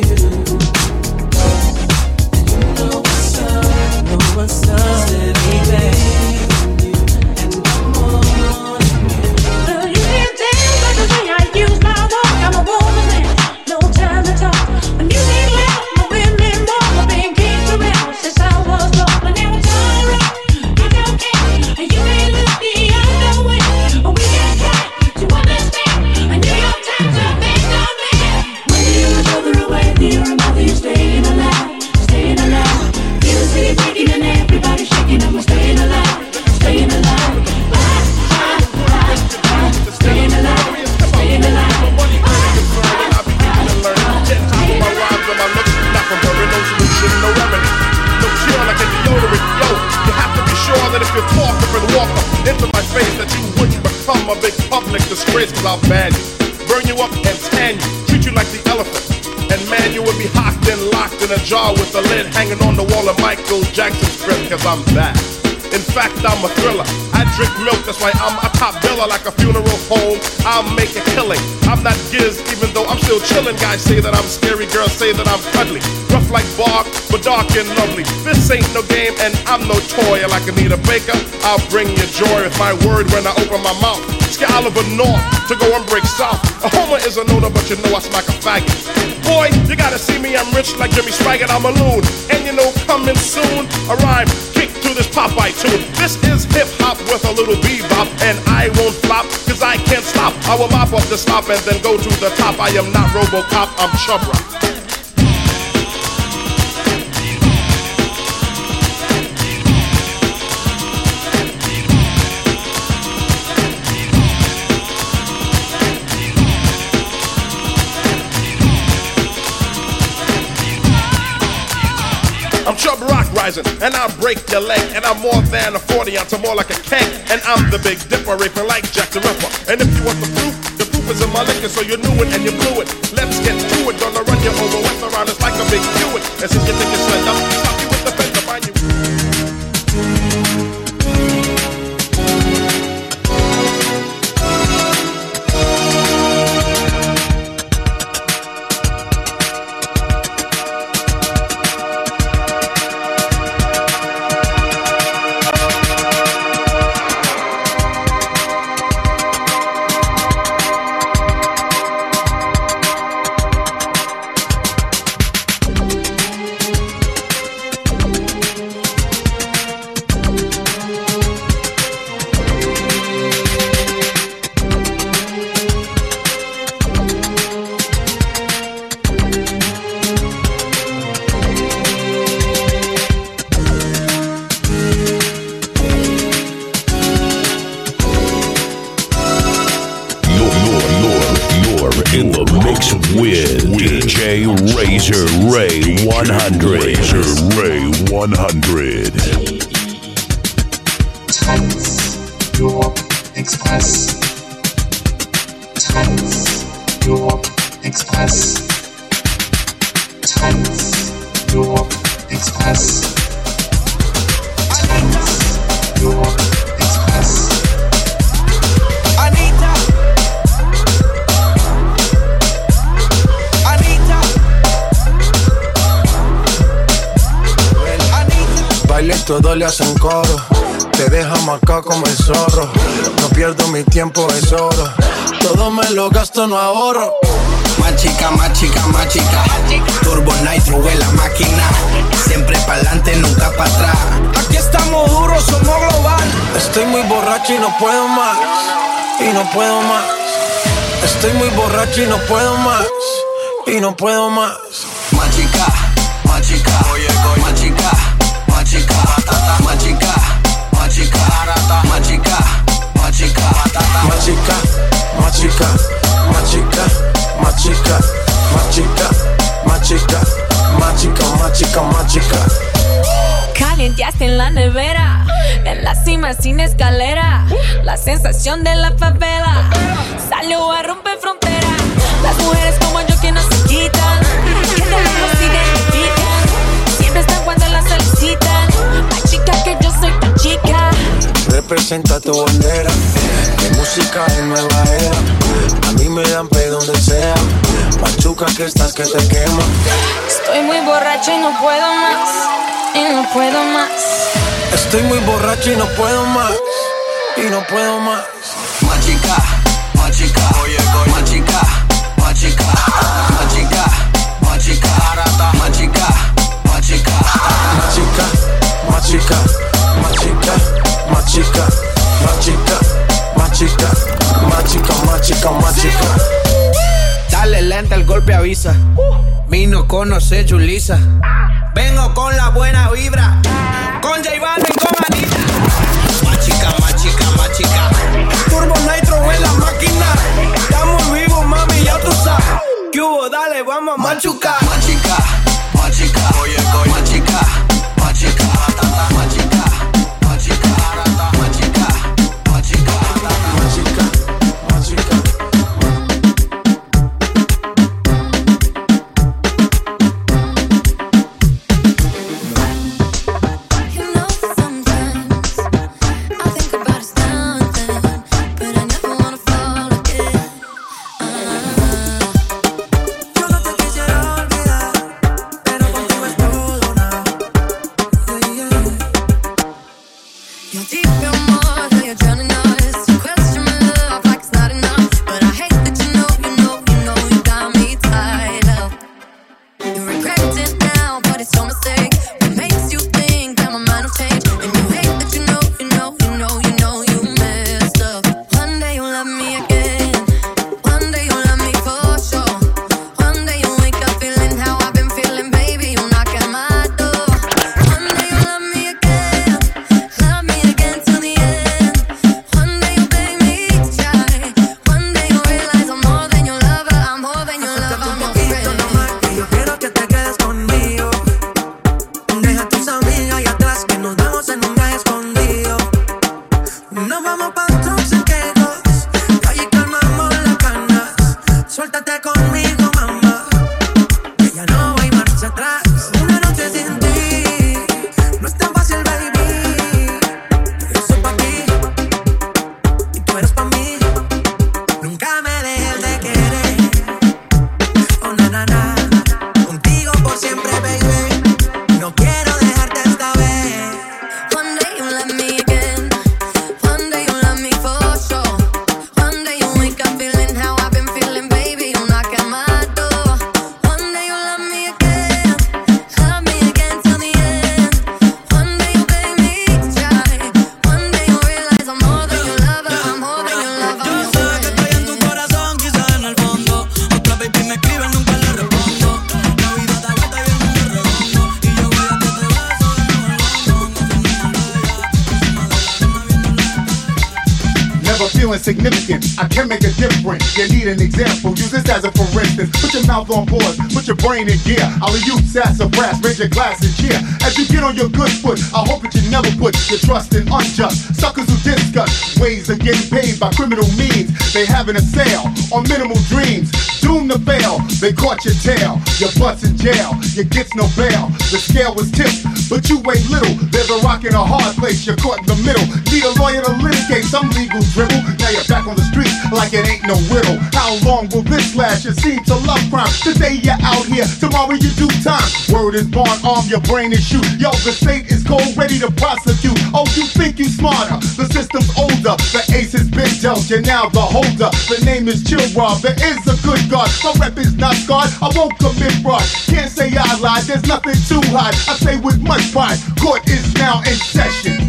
What's up, baby? And I'm on you. Girl, you can't tell by the way I use my walk. I'm a woman man, no time to talk. When you need love, my women more. I've been kicked around since I was born. But now it's alright, it's okay. And you ain't look the other way. But we can try to understand. And New York Times are based on me. Whether you're further away, near or mother, you're staying alive, staying alive. Feel the city breaking and everybody shaking and we're staying alive, staying alive. Staying alive, staying alive. No remedy, no cure like a deodorant. Yo, you have to be sure that if you talk up and walk up into my face, that you wouldn't become a big public disgrace. Cause I'll ban you, burn you up and tan you, treat you like the elephant. And man, you would be hocked and locked in a jar with the lid hanging on the wall of Michael Jackson's crib. Cause I'm bad. In fact, I'm a thriller. I drink milk, that's why I'm a top biller. Like a funeral home, I'll make a killing. I'm not Giz, even though I'm still chilling. Guys say that I'm scary, girls say that I'm cuddly. Rough like bark, but dark and lovely. This ain't no game, and I'm no toy. Like Anita Baker, I'll bring you joy with my word when I open my mouth. Excalibur North to go and break south. A homer is a noter, but you know I smack a faggot. Boy, you gotta see me, I'm rich like Jimmy Swaggart, I'm a loon. And you know, coming soon, a rhyme kick to this Popeye tune. This is hip-hop with a little bebop, and I won't flop, cause I can't stop. I will mop up the stop and then go to the top. I am not Robocop, I'm Chub Rock. I'm Chub Rock rising, and I'll break your leg. And I'm more than a forty ounce, I'm more like a keg. And I'm the Big Dipper, raping like Jack the Ripper. And if you want the proof, the proof is in my liquor, so you knew it and you blew it. Let's get to it, gonna run you over what's around us like a big Hewitt. And since you think you're sled up, stop you with the fence to find you. Razor Ray one hundred. Razor Ray one hundred. Times Europe Express. Times Europe Express. Times Europe Express. Times Europe Express. Todos le hacen coro, te deja marcado como el zorro. No pierdo mi tiempo, es oro. Todo me lo gasto, no ahorro. Más chica, más chica, más chica. Turbo Nitro en la máquina. Siempre pa'lante, nunca para atrás. Aquí estamos duros, somos global. Estoy muy borracho y no puedo más. Y no puedo más. Estoy muy borracho y no puedo más. Y no puedo más. Más chica, más chica. Más chica. Machica, machica, machica, machica, machica, machica, machica, machica, machica, chica, más chica, más chica, más chica, más chica, más chica. Calienteaste en la nevera, en la cima sin escalera, la sensación de la favela salió a romper fronteras. Las mujeres como yo que no se quitan, que de lejos se identifican, siempre están cuando las solicitan. Ay chica que yo soy tu chica. Representa tu bandera, de música en nueva era. A mí me dan pe donde sea, machuca que estás que te quema. Estoy muy borracha y no puedo más, y no puedo más. Estoy muy borracho y no puedo más, y no puedo más. Machica, machica, oye, machica, machica, machica, machica, machica, machica, machica, machica, machica, machica, machica, machica, machica, machica, machica. Dale lenta, el golpe avisa. Mi no conoce Julissa. Vengo con la buena vibra, con J Balvin, con Anita. Machica, machica, machica. Turbo Nitro en la máquina. Estamos vivos, mami, ya tú sabes. ¿Qué hubo? Dale, vamos a machucar. Machica, machica, oye, oye. Machica, machica, machica, machica, machica, machica, machica, machica. Significant, I can make a difference. You need an example, use this as a for instance. Put your mouth on pause, put your brain in gear. I'll use sass or brass, raise your glass and cheer. As you get on your good foot, I hope that you never put your trust in unjust suckers who discuss ways of getting paid by criminal means. They having a sale on minimal dreams, doomed to fail. They caught your tail, your butt's in jail, you gets no bail. The scale was tipped, but you weigh little. There's a rock in a hard place, you're caught in the middle. Need a lawyer to litigate some legal dribble. Now you're back on the streets like it ain't no riddle. How long will this last? You seem to love crime. Today you're out here, tomorrow you do time. Word is born, arm, your brain is shoot. Yo, the state is cold, ready to prosecute. Oh, you think you smarter? The system's older. The ace has been dealt, you're now the holder. The name is Chill Rob, there is a good God. My rep is not scarred, I won't commit fraud. Can't say I lied, there's nothing too high. I say with much pride, court is now in session.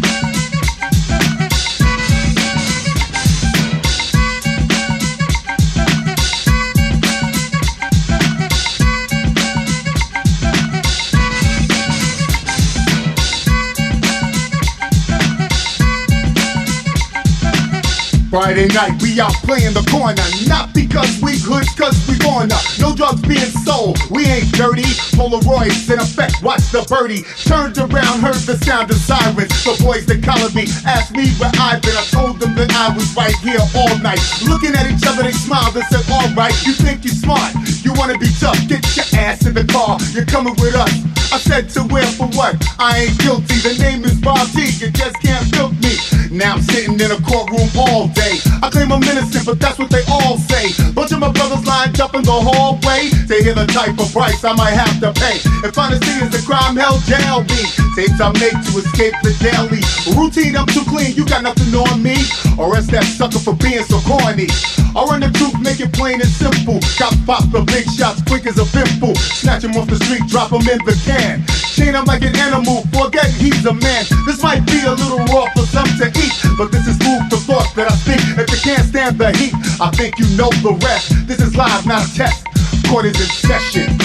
Friday night, we out playing the corner. Not because we hoods, cause we wanna. No drugs being sold. We ain't dirty. Polaroids in effect, watch the birdie. Turned around, heard the sound of sirens. The boys that collared me asked me where I've been. I told them that I was right here all night. Looking at each other, they smiled and said, alright, you think you're smart, you wanna be tough, get your ass in the car, you're coming with us. I said to where for what? I ain't guilty, the name is Bob T, you just can't milk me. Now I'm sitting in a courtroom all day. I claim I'm innocent, but that's what they all say. Bunch of my brothers lined up in the hallway to hear the type of price I might have to pay. If honesty is a crime, hell jail me. Tapes I make to escape the daily routine, I'm too clean, you got nothing on me. Arrest that sucker for being so corny. I run the truth, make it plain and simple. Got pop the big shots quick as a pimple. Snatch him off the street, drop him in the can. Chain him like an animal, forget he's a man. This might be a little raw for some to eat, but this is food for thought that I think. If you can't stand the heat, I think you know the rest. This is live, not a test. Court is in session.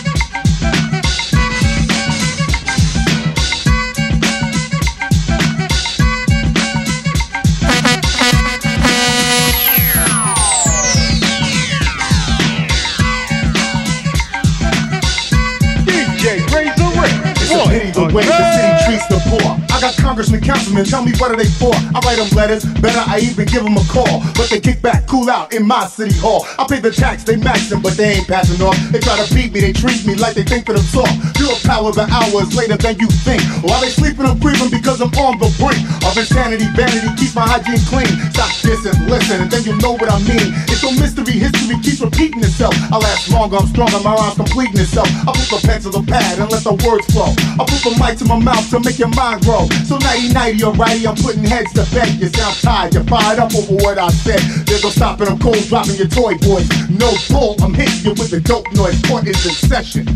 The way the city treats the poor. I got congressmen, councilmen, tell me what are they for? I write them letters, better I even give them a call. But they kick back, cool out in my city hall. I pay the tax, they max them, but they ain't passing off. They try to beat me, they treat me like they think that I'm soft. You'll power the hours later than you think. While they sleeping, I'm creeping because I'm on the brink of insanity, vanity, keeps my hygiene clean. Stop this and listen, and then you'll know what I mean. It's no mystery, history keeps repeating itself. I last longer, I'm stronger, my rhyme's completing itself. I put the pen to the pad and let the words flow. I put the mic to my mouth to make your mind grow. So nighty nighty, alrighty, I'm putting heads to bed. You sound tired, you're fired up over what I said. There's no stopping, I'm cold dropping your toy boys. No bull, I'm hitting you with the dope noise. Court is in session.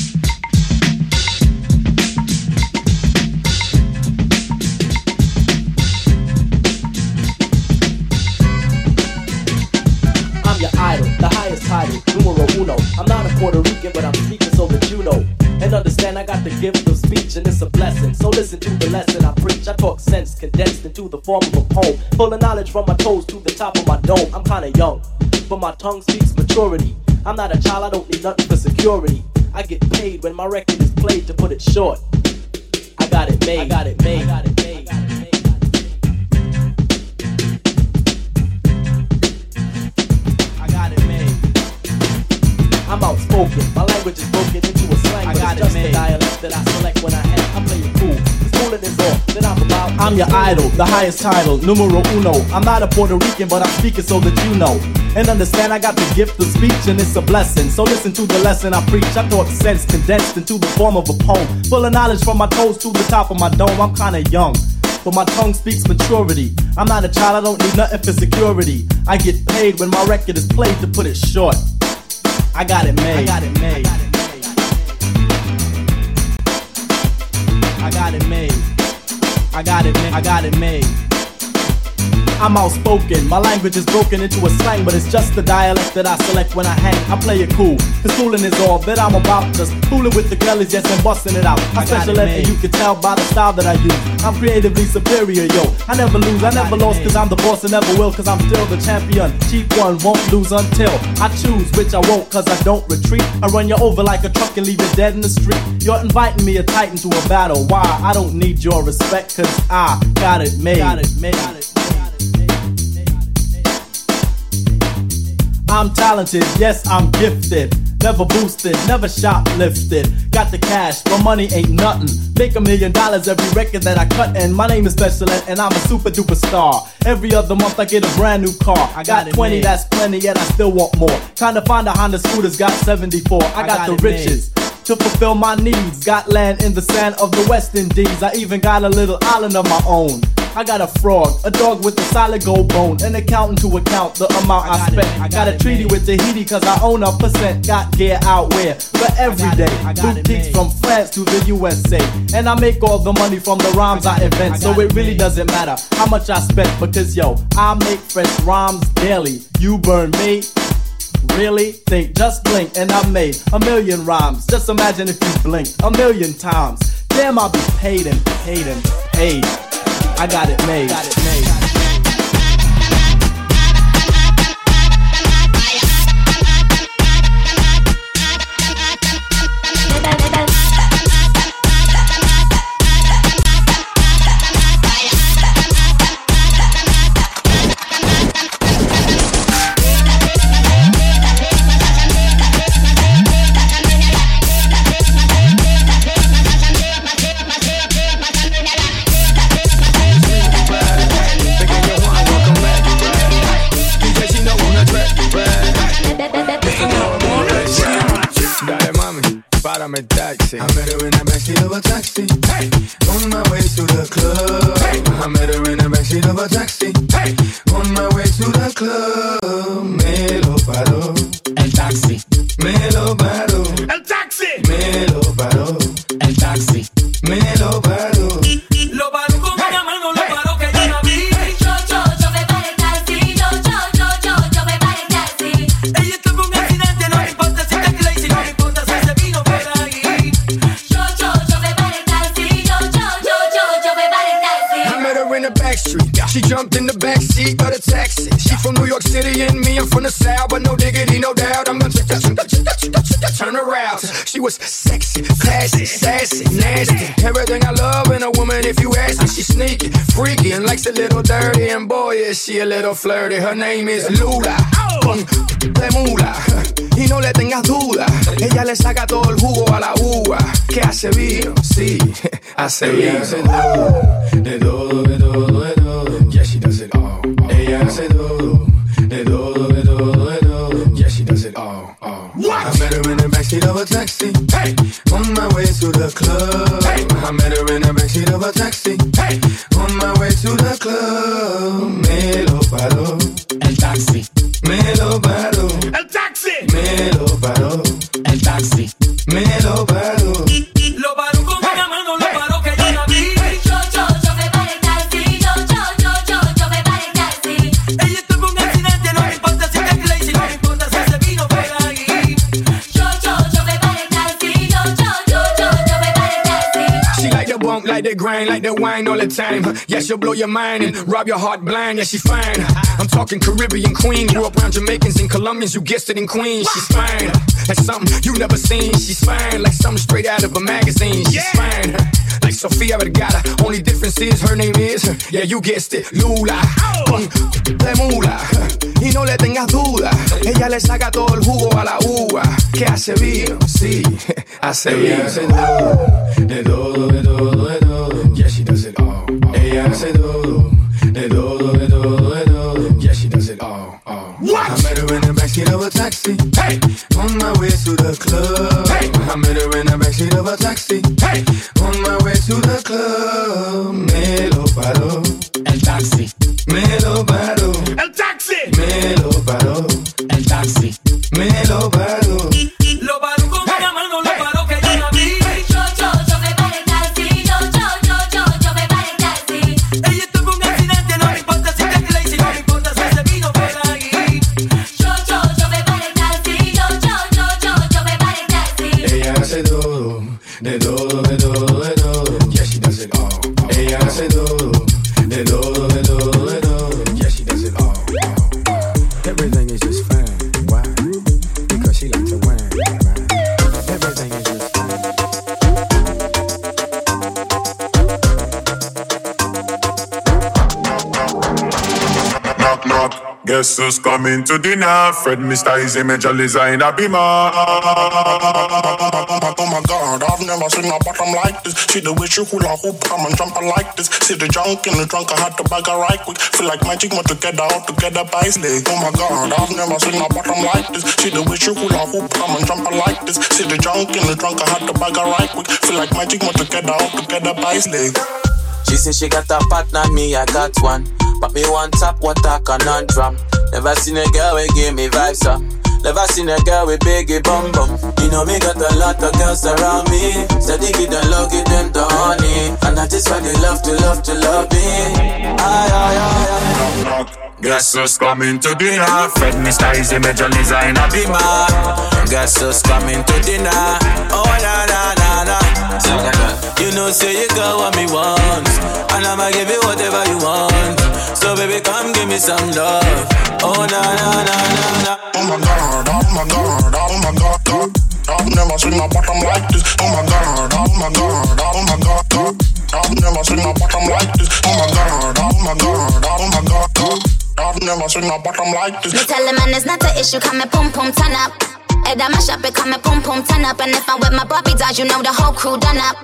I'm your idol, the highest title, numero uno. I'm not a Puerto Rican, but I'm speaking so that you know. And understand I got the gift of speech and it's a blessing. So listen to the lesson I preach. I talk sense condensed into the form of a poem. Full of knowledge from my toes to the top of my dome. I'm kinda young, but my tongue speaks maturity. I'm not a child, I don't need nothing for security. I get paid when my record is played, to put it short. I got it made, I got it made, I got it made. I'm outspoken, my language is broken into a slang, I but got it's just the dialect that I select when I have. I play it cool, the schooling is all that I'm about. I'm your idol, the highest title, numero uno. I'm not a Puerto Rican, but I'm speaking so that you know. And understand I got the gift of speech and it's a blessing. So listen to the lesson I preach. I talk sense condensed into the form of a poem. Full of knowledge from my toes to the top of my dome. I'm kinda young, but my tongue speaks maturity. I'm not a child, I don't need nothing for security. I get paid when my record is played, to put it short. I got it made. I got it made. I got it made. I got it made. I got it made. I'm outspoken, my language is broken into a slang, but it's just the dialect that I select when I hang. I play it cool, cause fooling is all that I'm about. Just fooling with the girlies, yes, and busting it out. I special ed, and you can tell by the style that I use. I'm creatively superior, yo. I never lose, I never lost, cause I'm the boss and never will, cause I'm still the champion. Cheap one, won't lose until I choose, which I won't, cause I don't retreat. I run you over like a truck and leave you dead in the street. You're inviting me a titan to a battle. Why? I don't need your respect, cause I got it made. Got it made. Got it. I'm talented, yes, I'm gifted. Never boosted, never shoplifted. Got the cash, but money ain't nothing. Make a million dollars every record that I cut, and my name is Special Ed, and I'm a super duper star. Every other month I get a brand new car. I got, got twenty, made. That's plenty, yet I still want more. Trying to find a Honda Scooter's got seventy-four. I, I got, got the riches made. To fulfill my needs. Got land in the sand of the West Indies. I even got a little island of my own. I got a frog, a dog with a solid gold bone, an accountant to account the amount I, I spent. It, I got, got a treaty with Tahiti cause I own a percent. Got gear out where for every day. Boutiques from France to the U S A. And I make all the money from the rhymes I, I invent. I so it really made. Doesn't matter how much I spent, because yo, I make fresh rhymes daily. You burn me? Really? Think, just blink and I made a million rhymes. Just imagine if you blinked a million times. Damn, I'll be paid and paid and paid. I got it made. Got it made. párame taxi. I met her in the backseat of a taxi. Hey, on my way to the club. Hey, I met her in the backseat of a taxi. Hey, on my way to the club. Me lo paró el taxi. Me lo paró el taxi. Me lo paró el taxi. Me lo paró. Lo paró con una mano, lo paró que yo la vi. Yo, yo, yo me paré el taxi. Yo, yo, yo, yo, yo me paré el taxi. Ella tuvo un accidente, no me importa si está crazy, no me importa si se vino por ahí. Yo, yo, yo me paré el taxi. Yo, yo, yo, yo, yo me paré el taxi. I met her in the back street. She jumped in the back seat of the taxi. She from New York City and me, I'm from the South, but no diggity, no doubt. I'm gonna turn her out. She was sexy, classy, sassy, nasty. Everything I love in a woman, if you ask me. She's sneaky, freaky, and likes a little dirty. And boy, is she a little flirty. Her name is Lula, de mula. Y no le tengas duda, ella le saca todo el jugo a la uva. Que hace vino, sí, hace vino. Hace todo, de todo, de todo, de todo. Yeah, she does it all. Ella hace todo, de todo, de todo, de todo. Yeah, she does it all. all. What? I met her in the backseat of a taxi. Hey, on my way to the club. Hey, I met her in the backseat of a taxi. Hey, on my way to the club. Me lo paró el taxi. Me lo paró el taxi. Me lo paró el taxi. Me lo paró. Lo paró con una mano, lo paró que yo la vi. Yo, yo, yo me paré el taxi. Yo, yo, yo, yo, yo me paré el taxi. Ella tuvo un accidente, no me importa si está crazy, no me importa si se vino por ahí. Yo, yo, yo me paré el taxi. Yo, yo, yo, yo, yo me paré el taxi. She like the bump, like the grind, like the wine all the time. Yeah, she'll blow your mind and rob your heart blind. Yeah, she's fine. I'm talking Caribbean queen. Grew up around Jamaicans and Colombians, you guessed it, in Queens. She's fine, like something you never seen. She's fine, like something straight out of a magazine. She's fine, like Sofia Vergara. Only difference is her name is, yeah, you guessed it, Lula, de mula. Y no le tengas duda, ella le saca todo el jugo a la uva. Que hace vino, sí, hace vino. Hace todo, de todo, de todo, de todo. Yeah, she does it all. Ella hace todo, de todo, de todo, de todo. Yeah, she does it all. all. What? I met her in the backseat of a taxi. Hey, on my way to the club. Hey, I met her in the backseat of a taxi. Hey, on my way to the club. Me lo paró el taxi. Me lo paró el taxi. Me lo paró el taxi. Me lo paró. Lo paró con una mano, lo paró que yo la vi. Yo, yo, yo me paré el taxi. Yo, yo, yo, yo, yo me paré el taxi. Ella tuvo un accidente, no me importa si está crazy, no me importa si se vino por ahí. Yo, yo, yo me paré el taxi. Yo, yo, yo, yo, yo me paré el taxi. Ella hace todo, de todo, de todo, de todo. Yeah, she does it all. Ella hace todo, de todo, de todo, de todo. Yeah, she does it all. all. Everything is just fine. Why? Because she likes to wine. Right? Everything is just fine. Knock, knock. Guess who's coming to dinner? Fred, Mister Easy, Major Liza in a beamer. Oh my God, I've never seen a bottom like this. See the way she hula hoop, come and jump like this. See the junk in the trunk, I had to bag her right quick. Feel like magic, more together, all together by his leg. Oh my God, I've never seen a bottom like this. See the way she hula hoop, come and jump like this. See the junk in the trunk, I had to bag her right quick. Feel like magic, more together, all together by his leg. She say she got a partner, me I got one. But me one top, what a conundrum. Never seen a girl with give me vibes up. Never seen a girl with biggie bum bum. You know me got a lot of girls around me. Steady give them love, give them the honey. And that is why they love to love to love me. Aye, aye, aye, aye. Guess who's coming to dinner? Fred, Mister Easy, Major Liza in a beamer. Guess who's coming to dinner? Oh na na na na. You know say you got what me want, and I'ma give you whatever you want. So baby come give me some love. Oh na na na na na. Oh my God, oh my God, oh my God, God. I've never seen a bottom like this. Oh my God, oh my God, oh my God, God. I've never seen a bottom like this. Oh my God, oh my God, oh my God, God. I've never seen a bottom like this. Me tell the man it's not an issue, come and pum pum turn up. Head on my shop, it come and pum pum turn up. And if I'm with my Bobby dolls, you know the whole crew done up.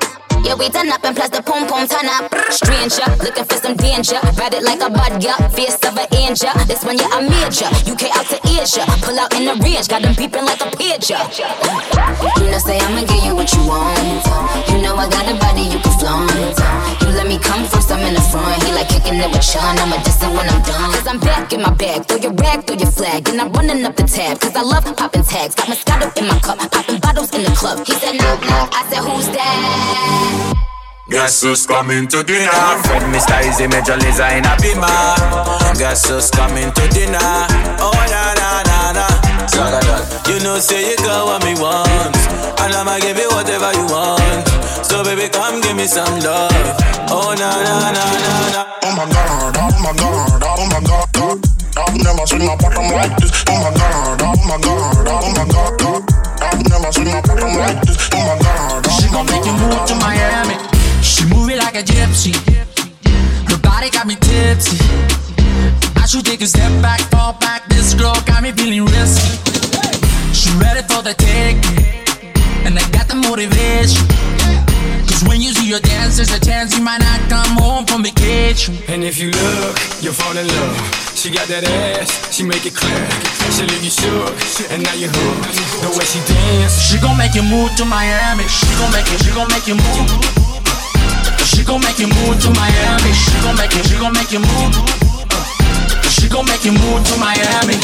Yeah, we done up and plus the pom pom turn up. Stranger, looking for some danger. Ride it like a bud, yeah. Face of an angel. This one, yeah, I major. U K out to Asia. Pull out in the range, got them beeping like a pager. You know, say I'ma give you what you want. You know I got a body you can flaunt. You let me come first, I'm in the front. He like kicking it with Sean, I'ma diss it when I'm done. Cause I'm back in my bag, throw your rag, throw your flag. And I'm running up the tab, cause I love popping tags. Got Moscato in my cup, popping bottles in the club. He said knock knock, I said who's that? Guess who's coming to dinner? Fred Mister Easy Major Lazer in a beamer. Guess who's coming to dinner? Oh na na na na. You know say you got what me want, and I'ma give you whatever you want. So baby come give me some love. Oh na na na na na. Oh my god, oh my god, oh my god, god. I've never seen my bottom like this. Oh my god, oh my god, oh my god, god. I've never seen my bottom like this. Oh my god, she gon' make you move to Miami. She move it like a gypsy. Her body got me tipsy. I should take a step back, fall back. This girl got me feeling risky. She ready for the taking, and I got the motivation. Cause when you see your dance, there's a chance you might not come home from vacation. And if you look, you'll fall in love. She got that ass, she make it clear. She leave you shook, and now you hooked. The way she dance, she gon' make you move to Miami. She gon' make you, she gon' make you move. She gon' make you move to Miami. She gon' make you, she gon' make you move. She gon' make you move to Miami.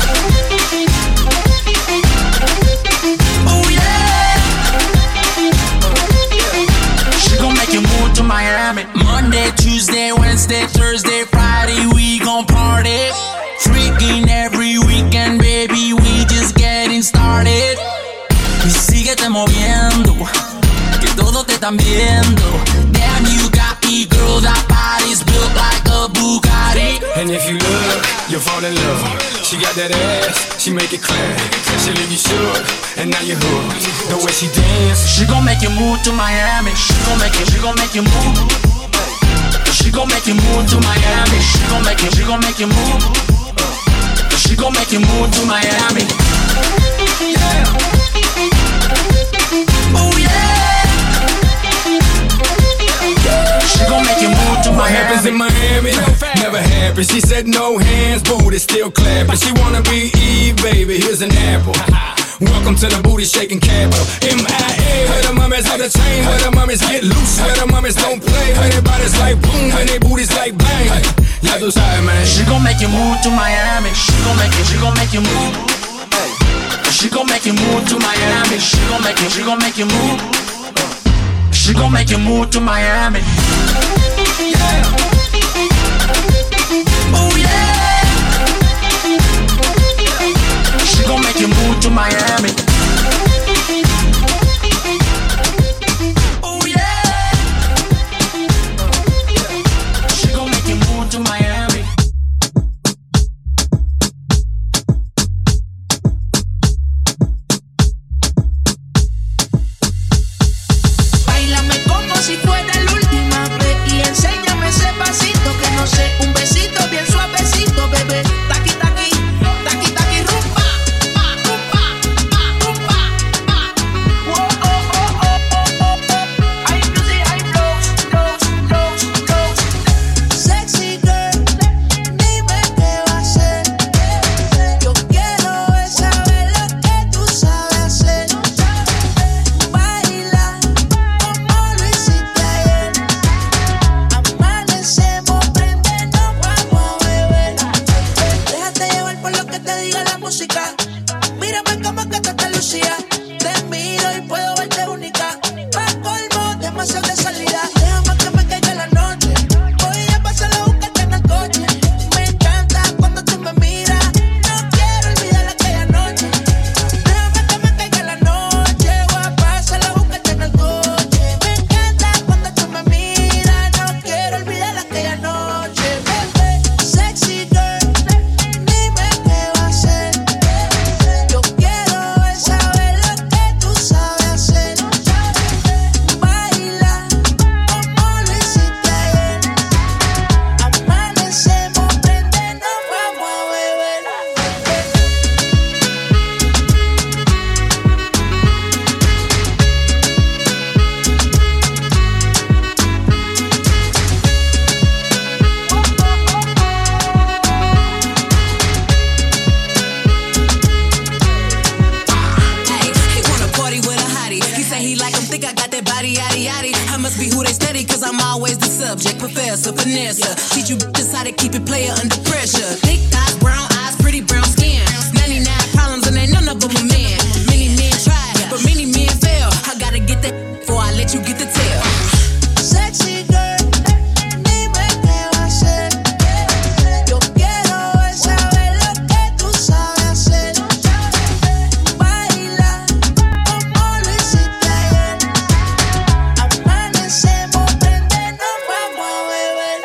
Oh yeah. She gon' make you move to Miami. Monday, Tuesday, Wednesday, Thursday, Friday, we gon' party. Freaking every weekend, baby, we just getting started. Y síguete moviendo, que todos te están viendo. Damn, you got me, girl, that body's built like a Bugatti. and if you look, you'll fall in love. She got that ass, she make it clear. She leave you shook, and now you hooked. The way she dance, she gon' make you move to Miami. She gon' make you, she gon' make you move. She gon' make you move to Miami. She gon' make you, she gon' make you move. She gon' make you move to Miami. Yeah. Oh yeah. She gon' make you move to what Miami. happens in Miami never happened. She said no hands, booty still clapping. She wanna be Eve, baby, here's an apple. Welcome to the booty shaking capital. M I A, where the mummies on the chain, where the mummies get loose, where the mummies don't play, where their bodies like boom, and their booties like bang. Y'all do side, man. She gon' make you move to Miami. She gon' make you, she gon' make you move. She gon' make you move to Miami. She gon' make you, she gon' make you move. She gon' make you move to Miami. Yeah. Oh yeah. She gon' make you move to Miami. Oh yeah. She gon' make you move to Miami. Báilame como si fuera la última vez y enséñame ese pasito que no sé, un besito bien suavecito, bebé. Taqui taqui, taqui taqui rumba, pa, rumba, pa, rumba. study cause I'm always the subject. Professor, Vanessa, teach you just how to keep it player under pressure. Thick thighs, brown eyes, pretty brown skin. ninety-nine problems and ain't none of them a man. Many men tried, but many men fail. I gotta get that before I let you get the tail. Sexy girl, dime qué va a hacer. Yo quiero saber lo que tú sabes hacer. Baila como lo hiciste ayer. Amanecemos, prende, nos vamos a beber.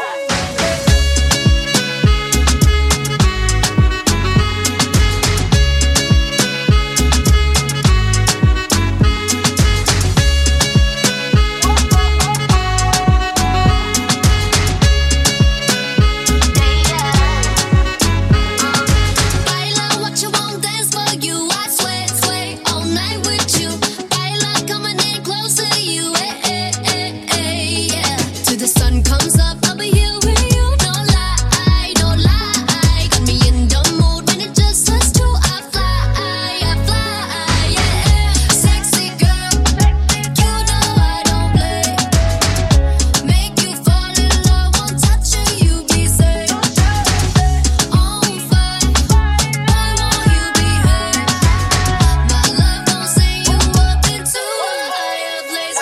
Baila what you want, dance for you. I swear, sway all night with you. Baila coming in close to you. Eh, eh, eh, eh, yeah. Till the sun comes up, I'll be here with you. No lie, no lie. Got me in the mood when it just us two. I fly, I fly, yeah. Sexy girl, you know I don't play. Make you fall in love, one touch and you be safe. On fire, I want you behave. My love gon' send you up into a higher place.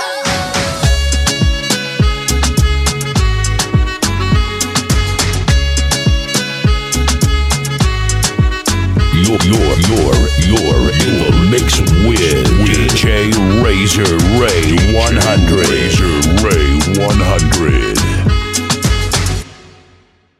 You're, you're, you're, you're in the mix